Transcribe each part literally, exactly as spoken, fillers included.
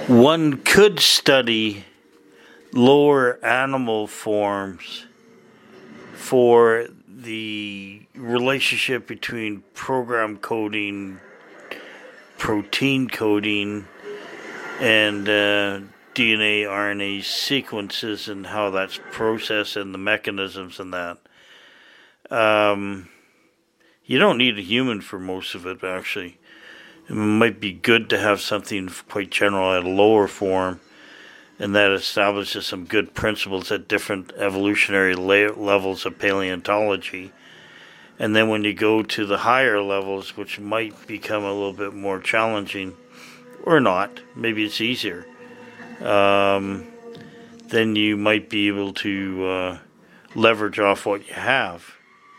One could study lower animal forms for the relationship between program coding, protein coding, and uh, D N A, R N A sequences and how that's processed and the mechanisms and that. Um, you don't need a human for most of it, actually. It might be good to have something quite general at a lower form, and that establishes some good principles at different evolutionary la- levels of paleontology. And then when you go to the higher levels, which might become a little bit more challenging, or not, maybe it's easier, um, then you might be able to uh, leverage off what you have.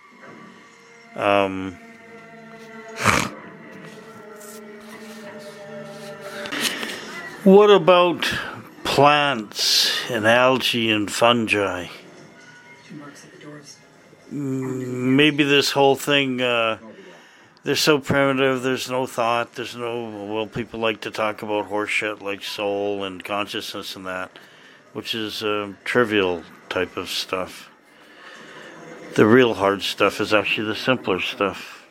Um... What about plants and algae and fungi? Maybe this whole thing, uh, they're so primitive, there's no thought, there's no, well, people like to talk about horse shit like soul and consciousness and that, which is uh, trivial type of stuff. The real hard stuff is actually the simpler stuff.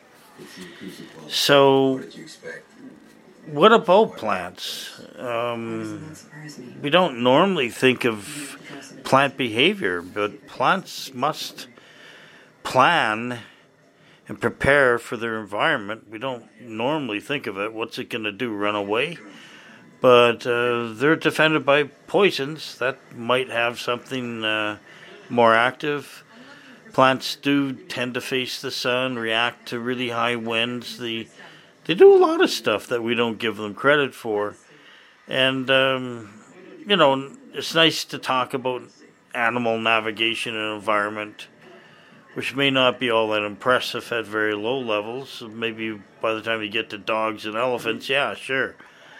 So, what about plants? Um, we don't normally think of plant behavior, but plants must plan and prepare for their environment. We don't normally think of it. What's it going to do, run away? But uh, they're defended by poisons. That might have something uh, more active. Plants do tend to face the sun, react to really high winds. The They do a lot of stuff that we don't give them credit for. And, um, you know, it's nice to talk about animal navigation and environment, which may not be all that impressive at very low levels. Maybe by the time you get to dogs and elephants, yeah, sure.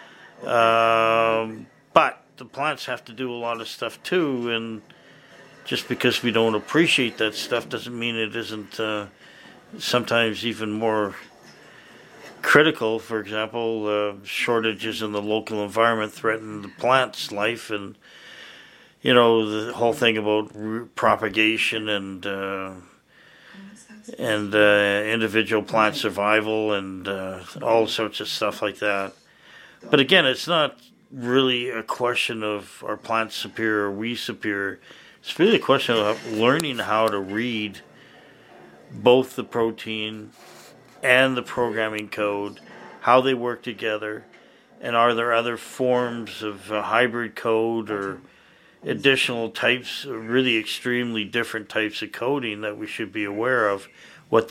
Um, but the plants have to do a lot of stuff too, and just because we don't appreciate that stuff doesn't mean it isn't uh, sometimes even more critical. For example, uh, shortages in the local environment threaten the plant's life, and you know the whole thing about root propagation and uh, and uh, individual plant survival and uh, all sorts of stuff like that. But again, it's not really a question of are plants superior or we superior. It's really a question of learning how to read both the protein and the programming code, how they work together, and are there other forms of uh, hybrid code or additional types, really extremely different types of coding that we should be aware of, what